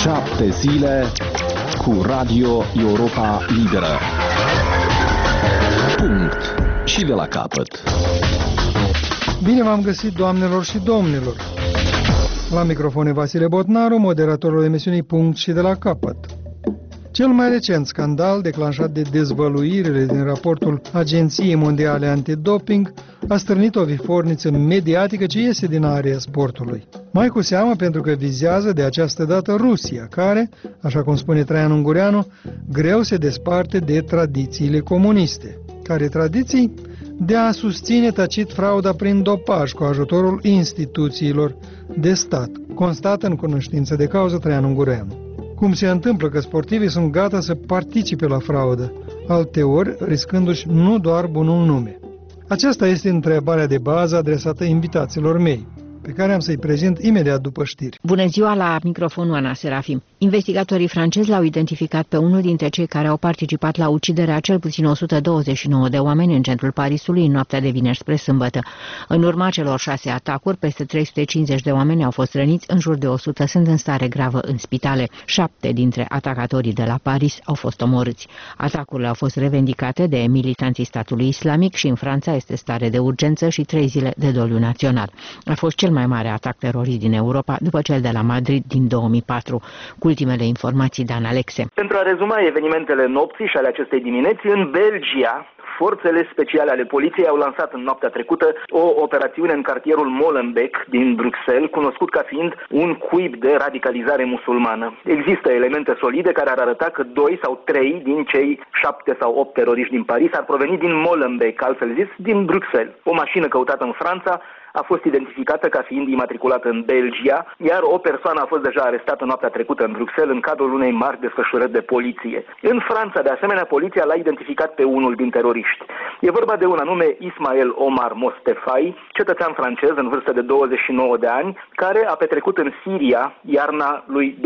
7 zile cu Radio Europa Liberă. Punct. Și de la capăt. Bine v-am găsit, doamnelor și domnilor. La microfon Vasile Botnaru, moderatorul emisiunii Punct și de la capăt. Cel mai recent scandal declanșat de dezvăluirile din raportul Agenției Mondiale Antidoping a stârnit o viforniță mediatică ce iese din area sportului. Mai cu seamă pentru că vizează de această dată Rusia, care, așa cum spune Traian Ungureanu, greu se desparte de tradițiile comuniste. Care tradiții? De a susține tacit frauda prin dopaj cu ajutorul instituțiilor de stat, constată în cunoștință de cauză Traian Ungureanu. Cum se întâmplă că sportivii sunt gata să participe la fraudă, alteori riscându-și nu doar bunul nume? Aceasta este întrebarea de bază adresată invitaților mei, pe care am să-i prezint imediat după știri. Bună ziua, la microfonul Ana Serafim. Investigatorii francezi l-au identificat pe unul dintre cei care au participat la uciderea a cel puțin 129 de oameni în centrul Parisului în noaptea de vineri spre sâmbătă. În urma celor 6 atacuri, peste 350 de oameni au fost răniți, în jur de 100 sunt în stare gravă în spitale. 7 dintre atacatorii de la Paris au fost omorâți. Atacurile au fost revendicate de militanții statului islamic și în Franța este stare de urgență și 3 zile de doliu național. A fost cel mai mare atac terorist din Europa după cel de la Madrid din 2004. Cu ultimele informații, Dan Alexe. Pentru a rezuma evenimentele nopții și ale acestei dimineți, în Belgia, forțele speciale ale poliției au lansat în noaptea trecută o operațiune în cartierul Molenbeek din Bruxelles, cunoscut ca fiind un cuib de radicalizare musulmană. Există elemente solide care ar arăta că 2 sau 3 din cei 7 sau 8 teroriști din Paris ar proveni din Molenbeek, altfel zis, din Bruxelles. O mașină căutată în Franța a fost identificată ca fiind imatriculată în Belgia, iar o persoană a fost deja arestată noaptea trecută în Bruxelles în cadrul unei mari desfășurări de poliție. În Franța, de asemenea, poliția l-a identificat pe unul din teroriști. E vorba de un anume Ismael Omar Mostefai, cetățean francez în vârstă de 29 de ani, care a petrecut în Siria iarna lui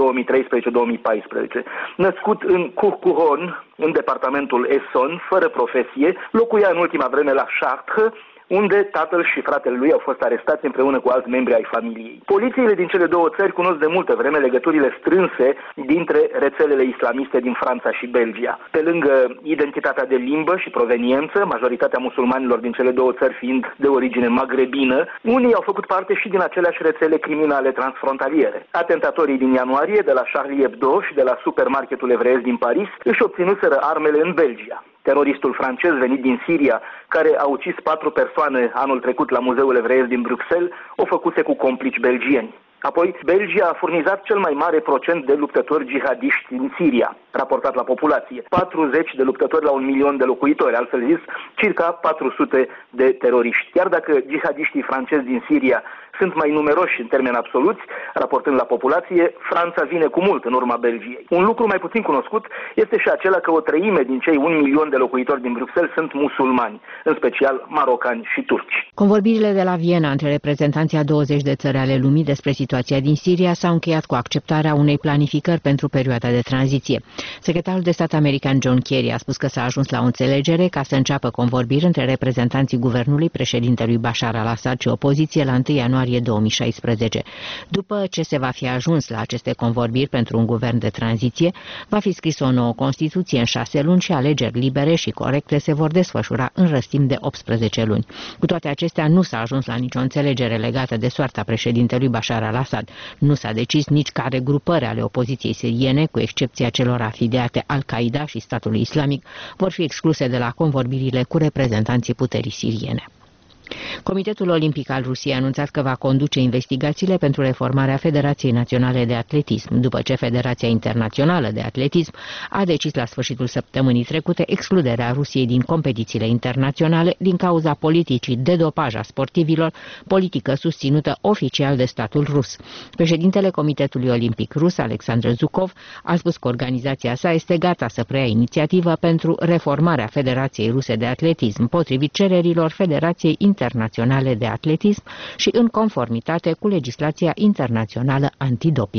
2013-2014. Născut în Courcouronnes, în departamentul Essonne, fără profesie, locuia în ultima vreme la Chartres, unde tatăl și fratele lui au fost arestați împreună cu alți membri ai familiei. Polițiile din cele două țări cunosc de multă vreme legăturile strânse dintre rețelele islamiste din Franța și Belgia. Pe lângă identitatea de limbă și proveniență, majoritatea musulmanilor din cele două țări fiind de origine magrebină, unii au făcut parte și din aceleași rețele criminale transfrontaliere. Atentatorii din ianuarie de la Charlie Hebdo și de la supermarketul evreiesc din Paris își obținuseră armele în Belgia. Teroristul francez venit din Siria, care a ucis 4 persoane anul trecut la Muzeul Evreiesc din Bruxelles, o făcuse cu complici belgieni. Apoi, Belgia a furnizat cel mai mare procent de luptători jihadiști din Siria, raportat la populație. 40 de luptători la 1 milion de locuitori, altfel zis, circa 400 de teroriști. Chiar dacă jihadiștii francezi din Siria sunt mai numeroși în termeni absoluți, raportând la populație, Franța vine cu mult în urma Belgiei. Un lucru mai puțin cunoscut este și acela că o treime din cei 1 milion de locuitori din Bruxelles sunt musulmani, în special marocani și turci. Convorbirile de la Viena între reprezentanții a 20 de țări ale lumii despre situația din Siria s-au încheiat cu acceptarea unei planificări pentru perioada de tranziție. Secretarul de stat american John Kerry a spus că s-a ajuns la o înțelegere ca să înceapă convorbiri între reprezentanții guvernului, președintelui Bashar al-Assad și opoziție la 1 ianuarie 2016. După ce se va fi ajuns la aceste convorbiri pentru un guvern de tranziție, va fi scris o nouă Constituție în 6 luni și alegeri libere și corecte se vor desfășura în răstim de 18 luni. Cu toate acestea, nu s-a ajuns la nicio înțelegere legată de soarta președintelui Bashar al-Assad. Nu s-a decis nici care grupări ale opoziției siriene, cu excepția celor afiliate Al-Qaeda și statului islamic, vor fi excluse de la convorbirile cu reprezentanții puterii siriene. Comitetul Olimpic al Rusiei a anunțat că va conduce investigațiile pentru reformarea Federației Naționale de Atletism, după ce Federația Internațională de Atletism a decis la sfârșitul săptămânii trecute excluderea Rusiei din competițiile internaționale din cauza politicii de dopaj a sportivilor, politică susținută oficial de statul rus. Președintele Comitetului Olimpic Rus, Alexandru Zhukov, a spus că organizația sa este gata să preia inițiativă pentru reformarea Federației Ruse de Atletism, potrivit cererilor Federației Internaționale de Atletism și în conformitate cu legislația internațională antidoping.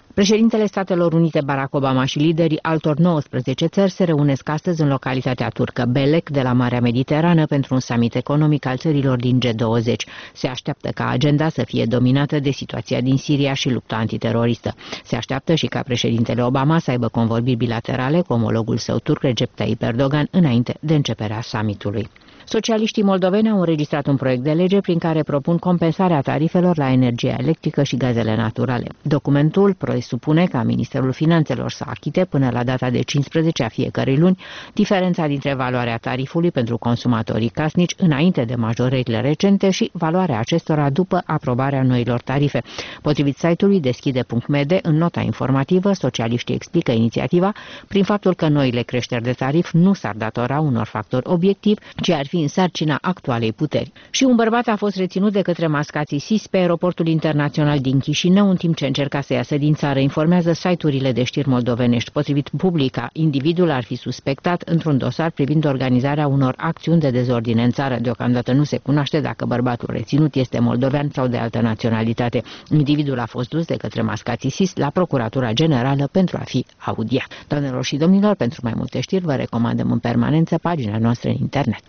Președintele Statelor Unite Barack Obama și liderii altor 19 țări se reunesc astăzi în localitatea turcă Belek de la Marea Mediterană pentru un summit economic al țărilor din G20. Se așteaptă ca agenda să fie dominată de situația din Siria și lupta antiteroristă. Se așteaptă și ca președintele Obama să aibă convorbiri bilaterale cu omologul său turc Recep Tayyip Erdogan înainte de începerea summitului. Socialiștii moldoveni au înregistrat un proiect de lege prin care propun compensarea tarifelor la energia electrică și gazele naturale. Documentul presupune ca Ministerul Finanțelor să achite până la data de 15 a fiecărei luni diferența dintre valoarea tarifului pentru consumatorii casnici înainte de majorările recente și valoarea acestora după aprobarea noilor tarife. Potrivit site-ului deschide.md, în nota informativă, socialiștii explică inițiativa prin faptul că noile creșteri de tarif nu s-ar datora unor factori obiectivi, ci ar fi în sarcina actualei puteri. Și un bărbat a fost reținut de către mascații SIS pe aeroportul internațional din Chișinău în timp ce încerca să iasă din țară, informează site-urile de știri moldovenești. Potrivit Publica, individul ar fi suspectat într-un dosar privind organizarea unor acțiuni de dezordine în țară. Deocamdată nu se cunoaște dacă bărbatul reținut este moldovean sau de altă naționalitate. Individul a fost dus de către mascații SIS la Procuratura Generală pentru a fi audiat. Doamnelor și domnilor, pentru mai multe știri vă recomandăm în permanență pagina noastră în internet.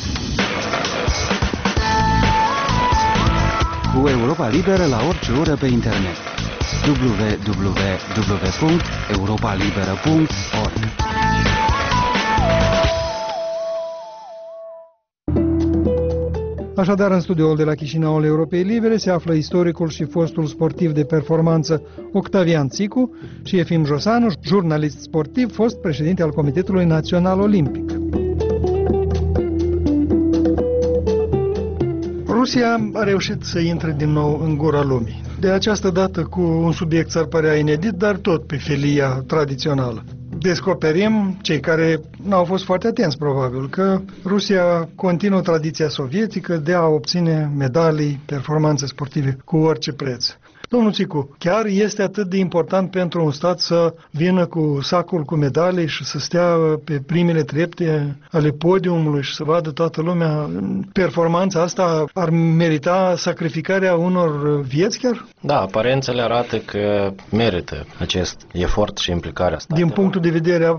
Cu Europa Liberă la orice oră pe internet. www.europalibera.org. Așadar, în studioul de la Chișinău al Europei Libere se află istoricul și fostul sportiv de performanță Octavian Țicu și Efim Josanu, jurnalist sportiv, fost președinte al Comitetului Național Olimpic. Rusia a reușit să intre din nou în gura lumii. De această dată cu un subiect s-ar părea inedit, dar tot pe felia tradițională. Descoperim, cei care n-au fost foarte atenți probabil, că Rusia continuă tradiția sovietică de a obține medalii, performanțe sportive cu orice preț. Domnul Țicu, chiar este atât de important pentru un stat să vină cu sacul cu medalii și să stea pe primele trepte ale podiumului și să vadă toată lumea? Performanța asta ar merita sacrificarea unor vieți chiar? Da, aparențele arată că merită acest efort și implicarea statelor. Din punctul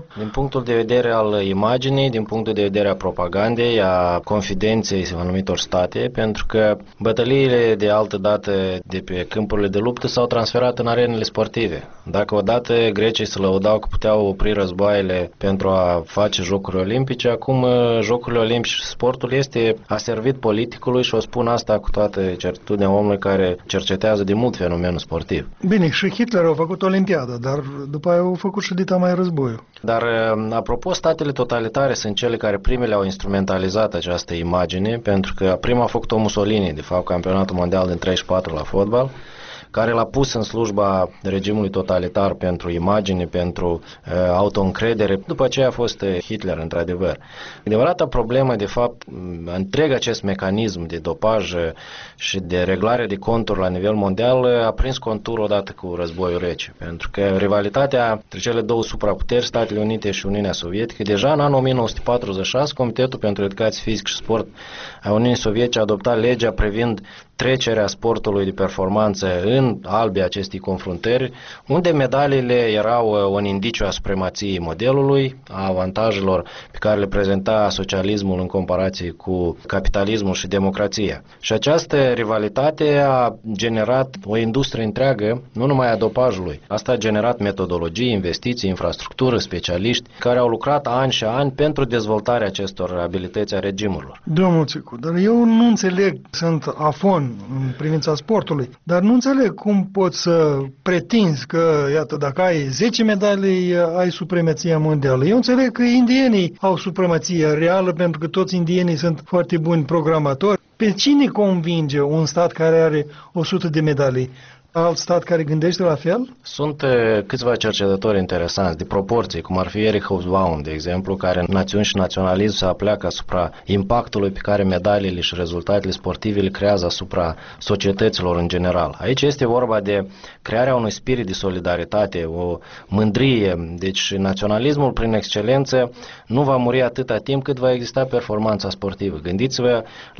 de vedere al imaginii, din punctul de vedere a propagandei, a confidenței anumitor state, pentru că bătăliile de altă dată de pe câmpurile de luptă s-au transferat în arenele sportive. Dacă odată grecii se lăudau că puteau opri războaiele pentru a face Jocuri Olimpice, acum Jocurile Olimpice și sportul a servit politicului și o spun asta cu toată certitudinea omului care cercetează de mult fenomenul sportiv. Bine, și Hitler a făcut Olimpiada, dar după aia au făcut și dita mai războiul. Dar, apropo, statele totalitare sunt cele care primele au instrumentalizat această imagine, pentru că prima a făcut-o Mussolini, de fapt, campionatul mondial din 34 la fotbal, care l-a pus în slujba regimului totalitar pentru imagine, pentru autoîncredere. După aceea a fost Hitler, într-adevăr. Adevărata problemă, de fapt, întreg acest mecanism de dopaj și de reglare de conturi la nivel mondial a prins contur odată cu războiul rece. Pentru că rivalitatea între cele două supraputeri, Statele Unite și Uniunea Sovietică, deja în anul 1946, Comitetul pentru Educație Fizică și Sport a Uniunii Sovietice a adoptat legea privind trecerea sportului de performanță în albia acestei confruntări, unde medaliile erau un indiciu a supremației modelului, a avantajelor pe care le prezenta socialismul în comparație cu capitalismul și democrația. Și această rivalitate a generat o industrie întreagă, nu numai a dopajului. Asta a generat metodologii, investiții, infrastructură, specialiști care au lucrat ani și ani pentru dezvoltarea acestor abilități a regimurilor. Domnul Țicu, dar eu nu înțeleg, sunt afon în privința sportului, dar nu înțeleg cum poți să pretinzi că, iată, dacă ai 10 medalii, ai supremația mondială. Eu înțeleg că indienii au supremația reală pentru că toți indienii sunt foarte buni programatori. Pe cine convinge un stat care are 100 de medalii? Alt stat care gândește la fel? Sunt câțiva cercetători interesanți de proporții, cum ar fi Erich Hobsbawm, de exemplu, care în națiuni și naționalism se apleacă asupra impactului pe care medaliile și rezultatele sportive le creează asupra societăților în general. Aici este vorba de crearea unui spirit de solidaritate, o mândrie. Deci naționalismul prin excelență nu va muri atâta timp cât va exista performanța sportivă. Gândiți-vă la impactul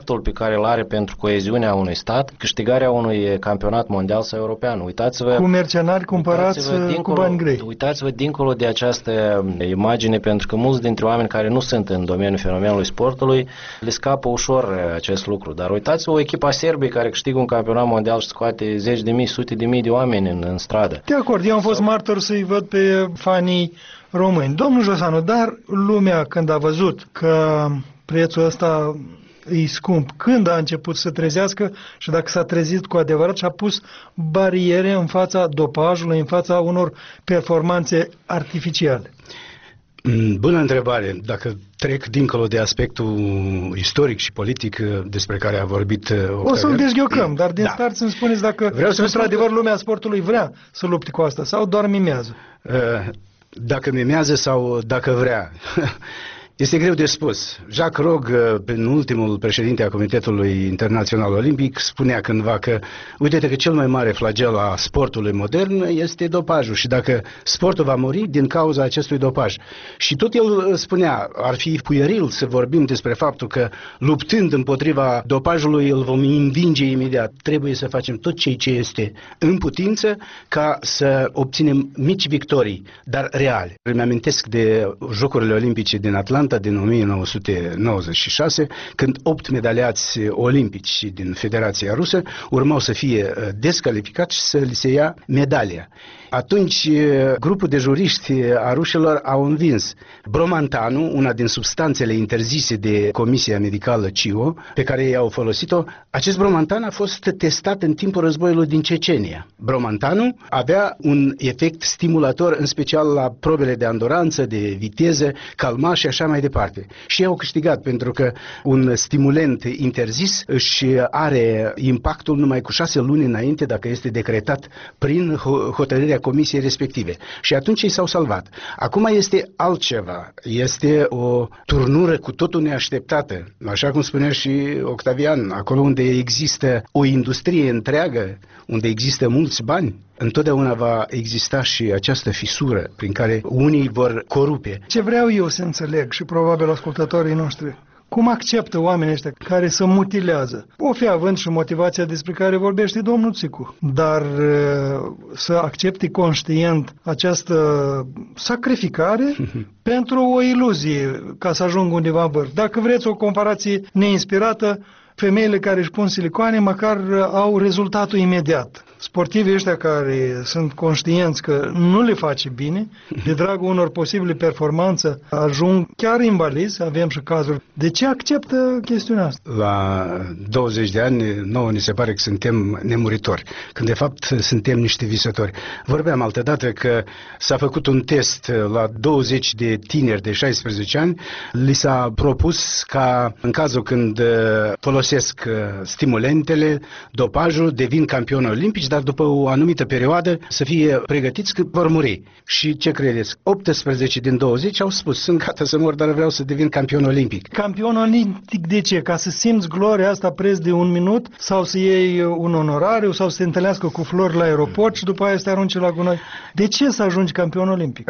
impactul pe care îl are pentru coeziunea unui stat câștigarea unui campionat mondial sau european. Uitați-vă, cu mercenari cumpărați cu bani grei. Uitați-vă dincolo de această imagine, pentru că mulți dintre oameni care nu sunt în domeniul fenomenului sportului le scapă ușor acest lucru. Dar uitați-vă o echipă a Serbiei care câștigă un campionat mondial și scoate zeci de mii, sute de mii de oameni în stradă. De acord, eu am fost martor să-i văd pe fanii români. Domnul Josanu, dar lumea când a văzut că prețul ăsta e scump, când a început să trezească și dacă s-a trezit cu adevărat și a pus bariere în fața dopajului, în fața unor performanțe artificiale? Bună întrebare. Dacă trec dincolo de aspectul istoric și politic despre care a vorbit Octavian. O să-l dezghiocăm, dar din start să-mi spuneți dacă într-adevăr lumea sportului vrea să lupte cu asta sau doar mimează. Dacă mimează sau dacă vrea. Este greu de spus. Jacques Rogge, în ultimul președinte a Comitetului Internațional Olimpic, spunea cândva că, uite-te că cel mai mare flagel a sportului modern este dopajul și dacă sportul va muri din cauza acestui dopaj. Și tot el spunea, ar fi puieril să vorbim despre faptul că luptând împotriva dopajului îl vom învinge imediat. Trebuie să facem tot ce este în putință ca să obținem mici victorii, dar reale. Îmi amintesc de Jocurile Olimpice din Atlanta din 1996, când 8 medaliați olimpici din Federația Rusă urmau să fie descalificați și să li se ia medalia. Atunci, grupul de juriști a rușilor au învins bromantanul, una din substanțele interzise de Comisia Medicală CIO, pe care ei au folosit-o. Acest bromantan a fost testat în timpul războiului din Cecenia. Bromantanul avea un efect stimulator, în special la probele de anduranță, de viteză, calma și așa mai departe. Și ei au câștigat, pentru că un stimulent interzis își are impactul numai cu 6 luni înainte, dacă este decretat prin hotărârea comisiei respective. Și atunci ei s-au salvat. Acum este altceva. Este o turnură cu totul neașteptată. Așa cum spunea și Octavian, acolo unde există o industrie întreagă, unde există mulți bani, întotdeauna va exista și această fisură prin care unii vor corupe. Ce vreau eu să înțeleg și probabil ascultătorii noștri, cum acceptă oamenii ăștia care se mutilează? O fi având și motivația despre care vorbește domnul Țicu, dar să accepte conștient această sacrificare pentru o iluzie ca să ajungă undeva în vârf. Dacă vreți o comparație neinspirată, femeile care își pun silicoane măcar au rezultatul imediat. Sportivii ăștia care sunt conștienți că nu le face bine, de dragul unor posibile performanțe, ajung chiar invalizi, avem și cazuri. De ce acceptă chestiunea asta? La 20 de ani, nouă ni se pare că suntem nemuritori, când de fapt suntem niște visători. Vorbeam altădată că s-a făcut un test la 20 de tineri de 16 ani, li s-a propus ca în cazul când folosesc stimulentele, dopajul, devin campioni olimpici, dar după o anumită perioadă să fie pregătiți că vor muri. Și ce credeți? 18 din 20 au spus, sunt gata să mor, dar vreau să devin campion olimpic. Campion olimpic de ce? Ca să simți gloria asta preț de un minut sau să iei un onorariu sau să te întâlnească cu flori la aeroport și după aia să te arunci la gunoi? De ce să ajungi campion olimpic?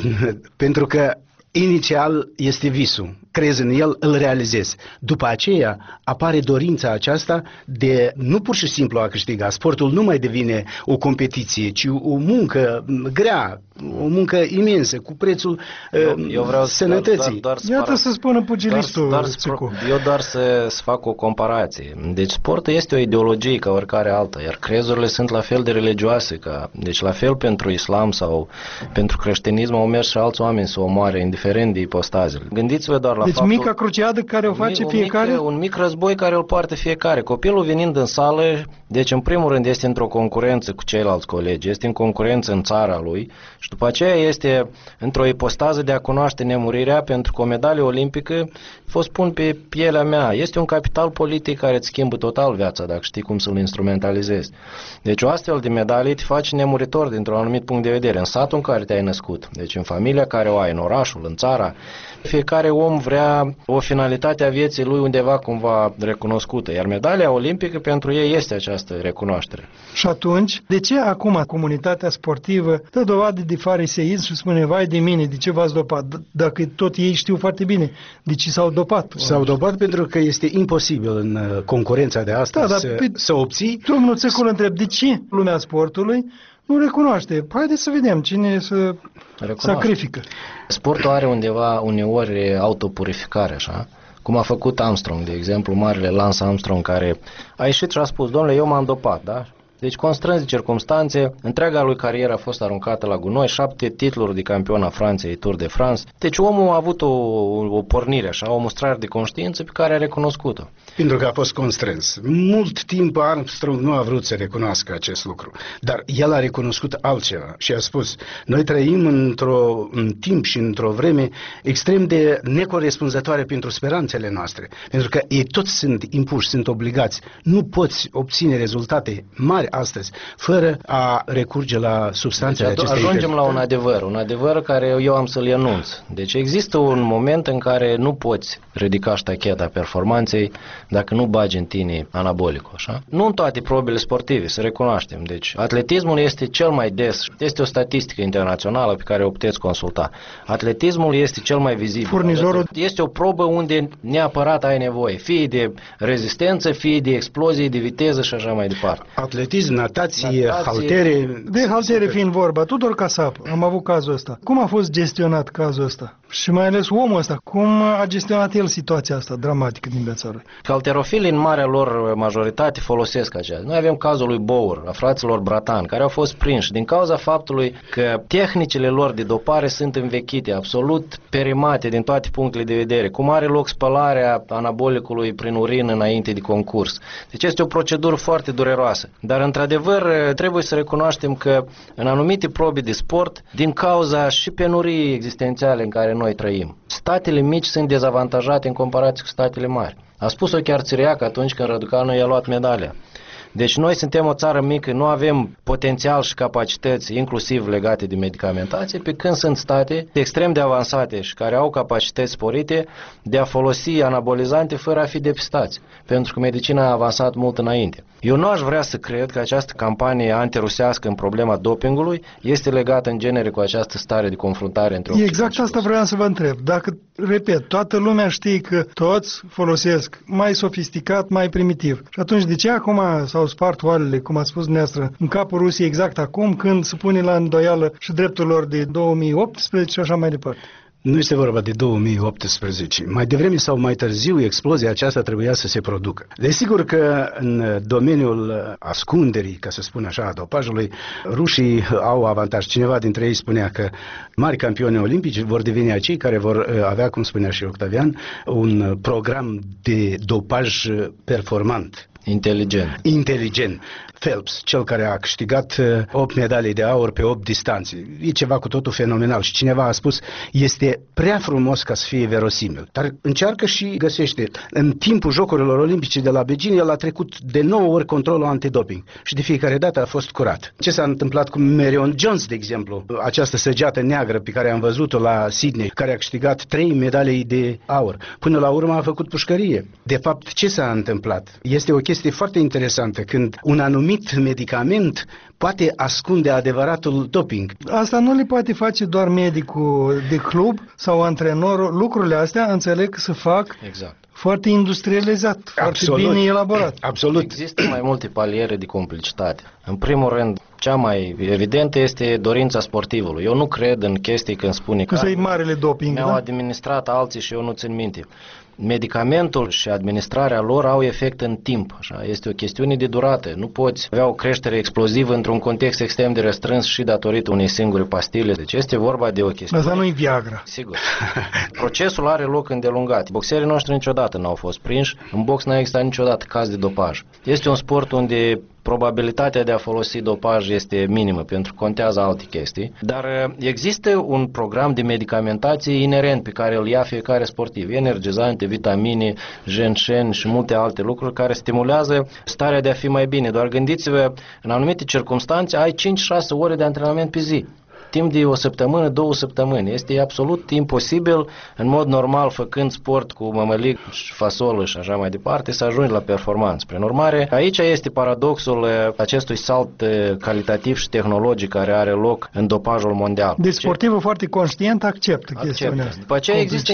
Pentru că inițial este visul. Crezi în el, îl realizezi. După aceea apare dorința aceasta de nu pur și simplu a câștiga. Sportul nu mai devine o competiție, ci o muncă grea, o muncă imensă, cu prețul eu vreau sănătății. Iată să spună pugilistul. Eu doar să fac o comparație. Deci sportul este o ideologie ca oricare alta, iar crezurile sunt la fel de religioase. Deci la fel pentru islam sau pentru creștinism au mers și alți oameni să omoare, indiferent de ipostazele. Gândiți-vă doar la deci faptul... mica cruciadă care o face fiecare? Un mic război care îl poartă fiecare. Copilul venind în sală, deci în primul rând este într-o concurență cu ceilalți colegi, este în concurență în țara lui și după aceea este într-o ipostază de a cunoaște nemurirea, pentru că o medalie olimpică, vă spun pe pielea mea, este un capital politic care îți schimbă total viața dacă știi cum să-l instrumentalizezi. Deci o astfel de medalie te face nemuritor dintr-un anumit punct de vedere, în satul în care te-ai născut, deci în familia care o ai, în orașul, în țara. Fiecare om vrea o finalitate a vieții lui undeva cumva recunoscută, iar medalia olimpică pentru ei este această recunoaștere. Și atunci, de ce acum comunitatea sportivă dă dovadă de fariseism și spune, vai de mine, de ce v-ați dopat? Dacă tot ei știu foarte bine de ce s-au dopat. S-au dopat pentru că este imposibil în concurența de astăzi să obții. Domnul Țecul întreb, de ce lumea sportului nu recunoaște? Haideți să vedem cine să sacrifică. Sportul are undeva, uneori, autopurificare, așa. Cum a făcut Armstrong, de exemplu, marele Lance Armstrong, care a ieșit și a spus, domnule, eu m-am dopat, da? Deci, constrâns de circumstanțe, întreaga lui carieră a fost aruncată la gunoi, 7 titluri de campion a Franței, Tour de France. Deci, omul a avut o pornire, așa, o mustrare de conștiință pe care a recunoscut-o. Pentru că a fost constrâns. Mult timp Armstrong nu a vrut să recunoască acest lucru, dar el a recunoscut altceva și a spus, noi trăim în timp și într-o vreme extrem de necorespunzătoare pentru speranțele noastre, pentru că ei toți sunt impuși, sunt obligați. Nu poți obține rezultate mari astăzi, fără a recurge la substanțele acestei. Ajungem la un adevăr care eu am să-l enunț. Deci există un moment în care nu poți ridica ștacheta performanței dacă nu bagi în tine anabolicul, așa? Nu în toate probele sportive, să recunoaștem. Deci atletismul este cel mai des, este o statistică internațională pe care o puteți consulta. Atletismul este cel mai vizibil. Furnizorul... Este o probă unde neapărat ai nevoie, fie de rezistență, fie de explozie, de viteză și așa mai departe. Atletism, natație, haltere... De haltere fiind vorba, Tudor Casap, am avut cazul ăsta. Cum a fost gestionat cazul ăsta? Și mai ales omul ăsta, cum a gestionat el situația asta dramatică din viața lui? Halterofilii, în marea lor majoritate, folosesc aceea. Noi avem cazul lui Bauer, a fraților Bratan, care au fost prinși din cauza faptului că tehnicile lor de dopare sunt învechite, absolut perimate din toate punctele de vedere. Cum are loc spălarea anabolicului prin urină înainte de concurs. Deci este o procedură foarte dureroasă. Dar, într-adevăr, trebuie să recunoaștem că în anumite probe de sport, din cauza și penurii existențiale în care noi trăim, statele mici sunt dezavantajate în comparație cu statele mari. A spus-o chiar Țiriac atunci când Răducanu i-a luat medalia. Deci noi suntem o țară mică, nu avem potențial și capacități, inclusiv legate de medicamentație, pe când sunt state extrem de avansate și care au capacități sporite de a folosi anabolizante fără a fi depistați, pentru că medicina a avansat mult înainte. Eu nu aș vrea să cred că această campanie antirusească în problema dopingului este legată în genere cu această stare de confruntare între Occident. Exact asta vreau să vă întreb. Dacă, repet, toată lumea știe că toți folosesc mai sofisticat, mai primitiv. Și atunci de ce acum s-au spart oalele, cum a spus dumneavoastră, în capul Rusiei exact acum, când se pune la îndoială și dreptul lor de 2018 și așa mai departe? Nu este vorba de 2018. Mai devreme sau mai târziu, explozia aceasta trebuia să se producă. Desigur că în domeniul ascunderii, ca să spun așa, a dopajului, rușii au avantaj. Cineva dintre ei spunea că mari campioni olimpici vor deveni acei care vor avea, cum spunea și Octavian, un program de dopaj performant. Inteligent. Phelps, cel care a câștigat 8 medalii de aur pe 8 distanțe. E ceva cu totul fenomenal și cineva a spus, este prea frumos ca să fie verosimil. Dar încearcă și găsește. În timpul Jocurilor Olimpice de la Beijing, el a trecut de 9 ori controlul antidoping și de fiecare dată a fost curat. Ce s-a întâmplat cu Marion Jones, de exemplu? Această săgeată neagră pe care am văzut-o la Sydney, care a câștigat 3 medalii de aur. Până la urmă a făcut pușcărie. De fapt, ce s-a întâmplat? Este o chestie foarte interesantă când un anumit medicament poate ascunde adevăratul doping. Asta nu le poate face doar medicul de club sau antrenorul. Lucrurile astea înțeleg că se fac foarte industrializat, foarte bine elaborat. Absolut. Există mai multe paliere de complicitate. În primul rând, cea mai evidentă este dorința sportivului. Eu nu cred în chestii când spune că marele doping, mi-au administrat alții și eu nu țin minte. Medicamentul și administrarea lor au efect în timp. Așa? Este o chestiune de durată. Nu poți avea o creștere explozivă într-un context extrem de restrâns și datorită unei singure pastile. Deci este vorba de o chestiune. Asta nu-i Viagra. Sigur. Procesul are loc îndelungat. Boxerii noștri niciodată n-au fost prinși. În box n-a existat niciodată caz de dopaj. Este un sport unde probabilitatea de a folosi dopaj este minimă, pentru că contează alte chestii, dar există un program de medicamentație inerent pe care îl ia fiecare sportiv, energizante, vitamine, ginseng și multe alte lucruri care stimulează starea de a fi mai bine. Doar gândiți-vă, în anumite circunstanțe ai 5-6 ore de antrenament pe zi. timp de o săptămână, 2 săptămâni. Este absolut imposibil, în mod normal, făcând sport cu mămălig și fasolă și așa mai departe, să ajungi la performanță. Prin urmare, aici este paradoxul acestui salt calitativ și tehnologic care are loc în dopajul mondial. Deci sportivul foarte conștient acceptă chestiunea asta. După aceea există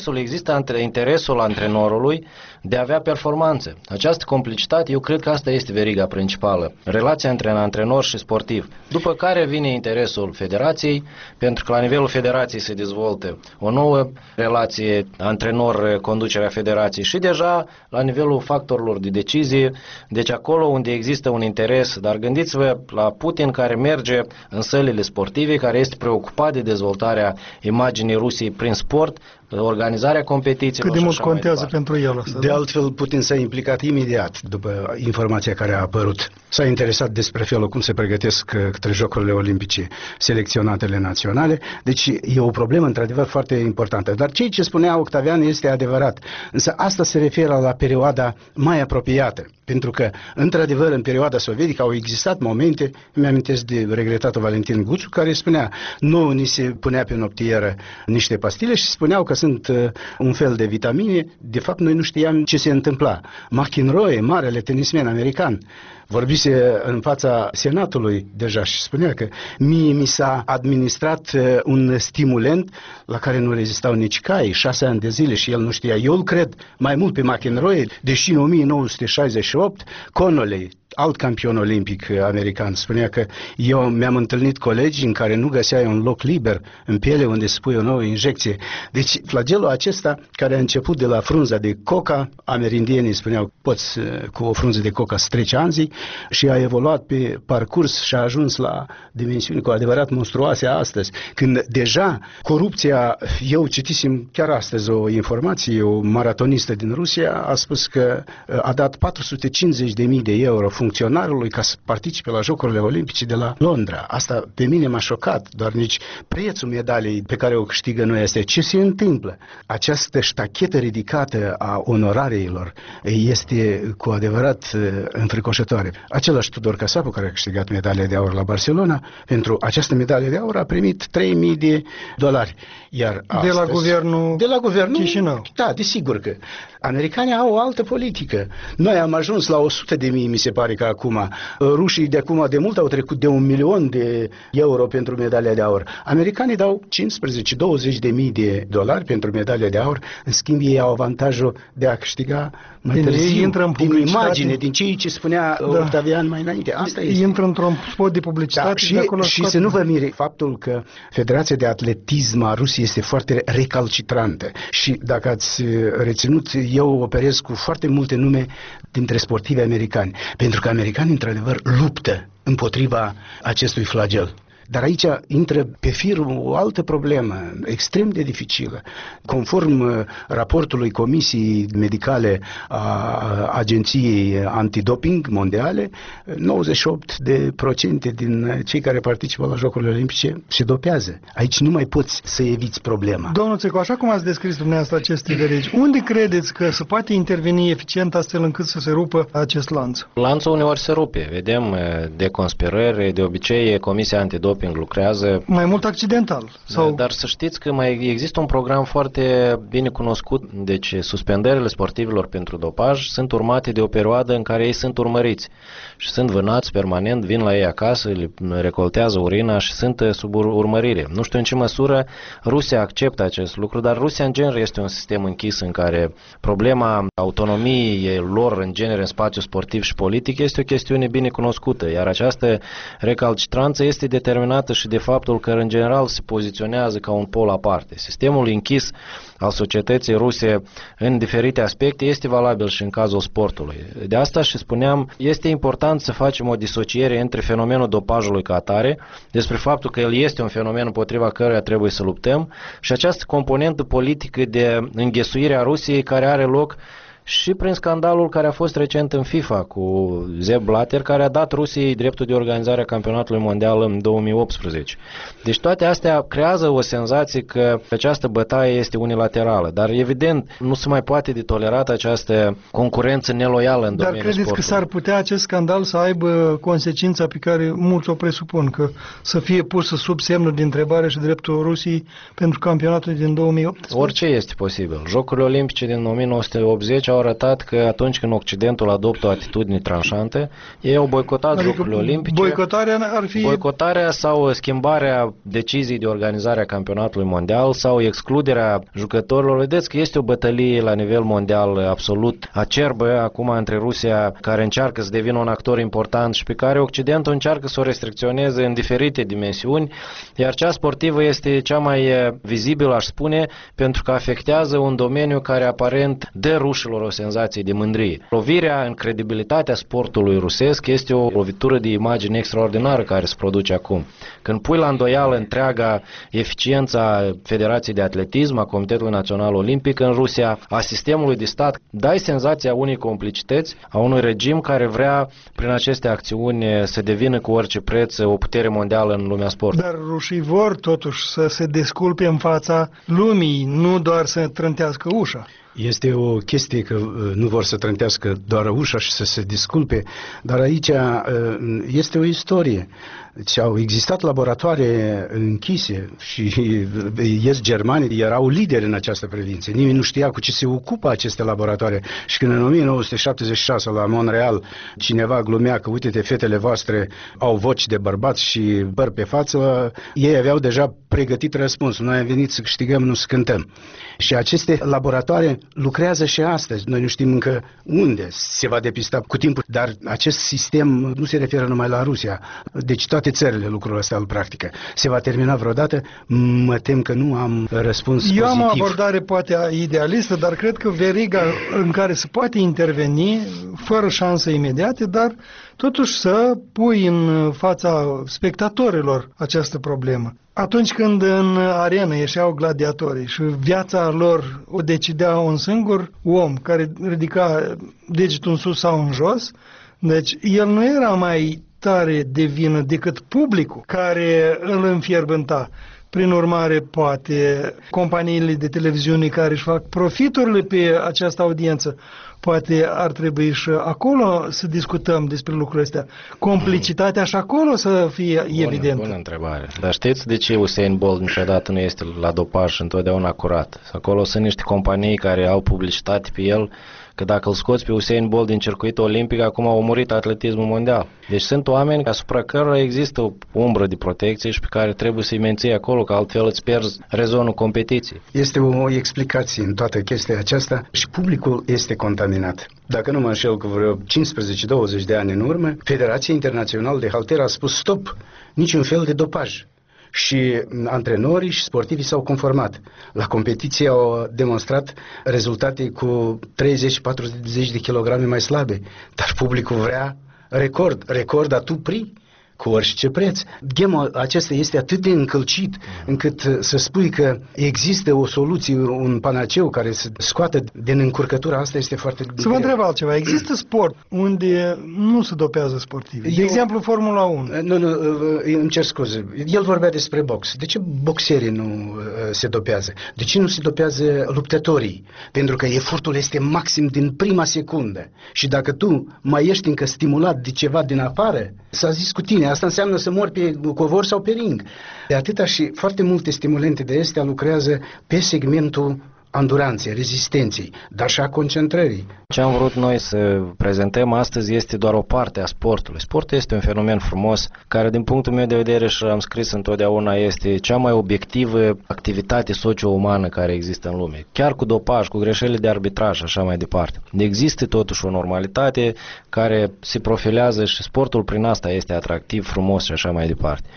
interesul antrenorului de a avea performanțe. Această complicitate, eu cred că asta este veriga principală. Relația între antrenor și sportiv. După care vine interesul federației, pentru că la nivelul federației se dezvoltă o nouă relație antrenor-conducerea federației și deja la nivelul factorilor de decizie, deci acolo unde există un interes, dar gândiți-vă la Putin care merge în sălile sportive, care este preocupat de dezvoltarea imaginii Rusiei prin sport, organizarea competițiilor. Cât de mult contează pentru el asta? De altfel, Putin s-a implicat imediat după informația care a apărut. S-a interesat despre felul cum se pregătesc către Jocurile Olimpice selecționatele naționale. Deci e o problemă, într-adevăr, foarte importantă. Dar ceea ce spunea Octavian este adevărat. Însă asta se referă la perioada mai apropiată. Pentru că, într-adevăr, în perioada sovietică au existat momente, îmi amintesc de regretatul Valentin Guțu, care spunea, nu ni se punea pe noptieră niște pastile și spuneau că sunt un fel de vitamine. De fapt, noi nu știam ce se întâmpla. McEnroe, marele tenismen american, vorbise în fața Senatului deja și spunea că mie mi s-a administrat un stimulant la care nu rezistau nici cai, 6 ani de zile și el nu știa. Eu îl cred mai mult pe McEnroe, deși în 1968 Connolly, alt campion olimpic american, spunea că eu mi-am întâlnit colegi în care nu găseai un loc liber în piele unde să pui o nouă injecție. Deci flagelul acesta, care a început de la frunza de coca, amerindienii spuneau, poți cu o frunză de coca să treci anzii, și a evoluat pe parcurs și a ajuns la dimensiuni cu adevărat monstruoase astăzi, când deja corupția, eu citisem chiar astăzi o informație, o maratonistă din Rusia a spus că a dat 450.000 de euro funcționarului ca să participe la Jocurile Olimpice de la Londra. Asta pe mine m-a șocat, doar nici prețul medaliei pe care o câștigă nu este. Ce se întâmplă? Această ștachetă ridicată a onorareilor este cu adevărat înfricoșătoare. Același Tudor Casapu, care a câștigat medalia de aur la Barcelona, pentru această medalie de aur a primit $3.000. Iar astăzi, de la guvernul Chișinău. Da, desigur că americanii au o altă politică. Noi am ajuns la 100.000, mi se pare că acum. Rușii de acum de mult au trecut de $1.000.000 de euro pentru medalia de aur. Americanii dau $15-20.000 pentru medalia de aur, în schimb ei au avantajul de a câștiga mai târziu, din imagine, din ceea ce spunea Octavian mai înainte. Asta este. Intră într-un spot de publicitate și să nu vă mire faptul că Federația de Atletism a Rusiei este foarte recalcitrantă. Și dacă ați reținut, eu operez cu foarte multe nume dintre sportivi americani, pentru că americanii într-adevăr luptă împotriva acestui flagel. Dar aici intră pe fir o altă problemă extrem de dificilă. Conform raportului Comisiei Medicale a Agenției Antidoping Mondiale, 98% din cei care participă la Jocurile Olimpice se dopează. Aici nu mai poți să eviți problema. Domnul Țecu, așa cum ați descris dumneavoastră aceste verigi, unde credeți că se poate interveni eficient astfel încât să se rupă acest lanț? Lanțul uneori se rupe. Vedem de conspirări, de obicei Comisia Antidoping lucrează mai mult accidental. Dar să știți că mai există un program foarte bine cunoscut, deci suspendările sportivilor pentru dopaj sunt urmate de o perioadă în care ei sunt urmăriți și sunt vânați permanent, vin la ei acasă, le recoltează urina și sunt sub urmărire. Nu știu în ce măsură Rusia acceptă acest lucru, dar Rusia în genere este un sistem închis în care problema autonomiei lor în genere în spațiu sportiv și politic este o chestiune bine cunoscută, iar această recalcitranță este determinată și de faptul că în general se poziționează ca un pol aparte. Sistemul închis al societății ruse în diferite aspecte este valabil și în cazul sportului. De asta și spuneam, este important să facem o disociere între fenomenul dopajului ca atare, despre faptul că el este un fenomen împotriva căruia trebuie să luptăm, și această componentă politică de înghesuire a Rusiei care are loc și prin scandalul care a fost recent în FIFA cu Sepp Blatter, care a dat Rusiei dreptul de organizare a campionatului mondial în 2018. Deci toate astea creează o senzație că această bătaie este unilaterală, dar evident nu se mai poate de tolerat această concurență neloială în domeniul sportului. Dar credeți că s-ar putea acest scandal să aibă consecința pe care mulți o presupun, că să fie pusă sub semnul de întrebare și dreptul Rusiei pentru campionatul din 2018? Orice este posibil. Jocurile Olimpice din 1980 au arătat că atunci când Occidentul adoptă o atitudine tranșantă, ei au boicotat Jocurile Olimpice. Boicotarea ar fi... Boicotarea sau schimbarea deciziei de organizare a campionatului mondial sau excluderea jucătorilor. Vedeți că este o bătălie la nivel mondial absolut acerbă acum între Rusia, care încearcă să devină un actor important și pe care Occidentul încearcă să o restricționeze în diferite dimensiuni, iar cea sportivă este cea mai vizibilă, aș spune, pentru că afectează un domeniu care aparent dă rușilor o senzație de mândrie. Lovirea în credibilitatea sportului rusesc este o lovitură de imagine extraordinară care se produce acum. Când pui la îndoială întreaga eficiența Federației de Atletism, a Comitetului Național Olimpic în Rusia, a sistemului de stat, dai senzația unei complicități, a unui regim care vrea prin aceste acțiuni să devină cu orice preț o putere mondială în lumea sportului. Dar rușii vor totuși să se desculpe în fața lumii, nu doar să trântească ușa. Este o chestie că nu vor să trântească doar ușa și să se disculpe, dar aici este o istorie. Deci au existat laboratoare închise și germanii erau lideri în această privință. Nimeni nu știa cu ce se ocupă aceste laboratoare. Și când în 1976 la Montreal cineva glumea că uite-te, fetele voastre au voci de bărbați și păr pe față, ei aveau deja pregătit răspunsul. Noi am venit să câștigăm, nu să cântăm. Și aceste laboratoare lucrează și astăzi. Noi nu știm încă unde se va depista cu timpul, dar acest sistem nu se referă numai la Rusia. Deci toate țările lucrul ăsta îl practică. Se va termina vreodată? Mă tem că nu am răspuns pozitiv. Eu am o abordare poate idealistă, dar cred că veriga în care se poate interveni fără șanse imediate, dar totuși să pui în fața spectatorilor această problemă. Atunci când în arenă ieșeau gladiatorii și viața lor o decidea un singur om care ridica degetul în sus sau în jos, deci el nu era mai tare de vină decât publicul care îl înfierbânta. Prin urmare, poate companiile de televiziune care își fac profiturile pe această audiență, poate ar trebui și acolo să discutăm despre lucrurile astea. Complicitatea și acolo să fie evidentă. Bună întrebare. Dar știți de ce Usain Bolt niciodată nu este la dopaj și întotdeauna curat? Acolo sunt niște companii care au publicitate pe el, că dacă îl scoți pe Usain Bolt din circuitul olimpic, acum a murit atletismul mondial. Deci sunt oameni asupra cărora există o umbră de protecție și pe care trebuie să-i menții acolo, că altfel îți pierzi rezonul competiției. Este o explicație în toată chestia aceasta și publicul este contaminat. Dacă nu mă înșel, cu vreo 15-20 de ani în urmă, Federația Internațională de Halter a spus stop, niciun fel de dopaj. Și antrenorii și sportivii s-au conformat. La competiție au demonstrat rezultate cu 30-40 de kilograme mai slabe. Dar publicul vrea record atupri cu orice preț. Gemul acesta este atât de încălcit încât să spui că există o soluție, un panaceu care să scoată din încurcătura asta este foarte greu. Să vă întreb altceva. Există sport unde nu se dopează sportivi? De exemplu, Formula 1. Nu, îmi cer scuze. El vorbea despre box. De ce boxerii nu se dopează? De ce nu se dopează luptătorii? Pentru că efortul este maxim din prima secundă. Și dacă tu mai ești încă stimulat de ceva din afară, s-a zis cu tine. Asta înseamnă să mori pe covor sau pe ring. De atâta și foarte multe stimulente de astea lucrează pe segmentul anduranței, rezistenței, dar și a concentrării. Ce am vrut noi să prezentăm astăzi este doar o parte a sportului. Sportul este un fenomen frumos, care din punctul meu de vedere, și am scris întotdeauna, este cea mai obiectivă activitate socio-umană care există în lume. Chiar cu dopaj, cu greșelile de arbitraj și așa mai departe. Există totuși o normalitate care se profilează și sportul prin asta este atractiv, frumos și așa mai departe.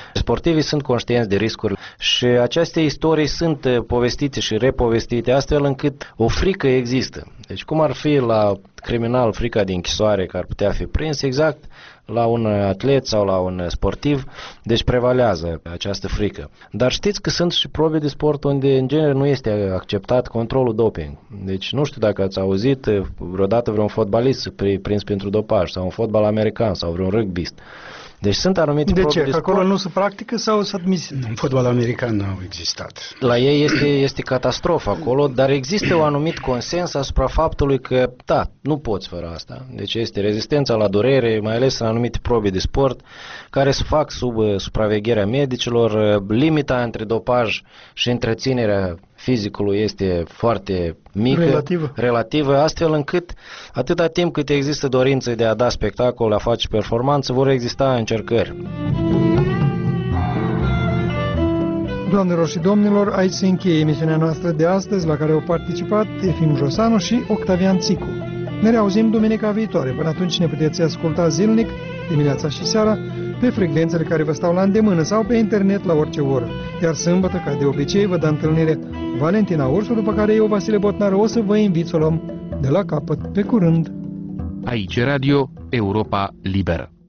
Sportivii sunt conștienți de riscuri și aceste istorii sunt povestite și repovestite astfel încât o frică există. Deci cum ar fi la criminal frica de închisoare care ar putea fi prins, exact la un atlet sau la un sportiv, deci prevalează această frică. Dar știți că sunt și probe de sport unde în genere nu este acceptat controlul doping. Deci nu știu dacă ați auzit vreodată vreun fotbalist prins pentru dopaj sau un fotbal american sau vreun rugbyist. Deci sunt anumite probe de sport. Acolo nu se practică sau se admis? În fotbal american nu au existat. La ei este catastrofă acolo, dar există un anumit consens asupra faptului că, da, nu poți fără asta. Deci este rezistența la durere, mai ales în anumite probe de sport, care se fac sub supravegherea medicilor. Limita între dopaj și întreținerea fizicului este foarte mică, relativă, astfel încât atâta timp cât există dorință de a da spectacol, a face performanță, vor exista încercări. Doamnelor și domnilor, aici se încheie emisiunea noastră de astăzi, la care au participat Efim Josanu și Octavian Țicu. Ne reauzim duminica viitoare. Până atunci ne puteți asculta zilnic, dimineața și seara, pe frecvențele care vă stau la îndemână sau pe internet la orice oră. Iar sâmbătă, ca de obicei, vă dă întâlnire Valentina Ursu, după care eu, Vasile Botnaru, o să vă invit să o luăm de la capăt. Pe curând! Aici Radio Europa Liberă.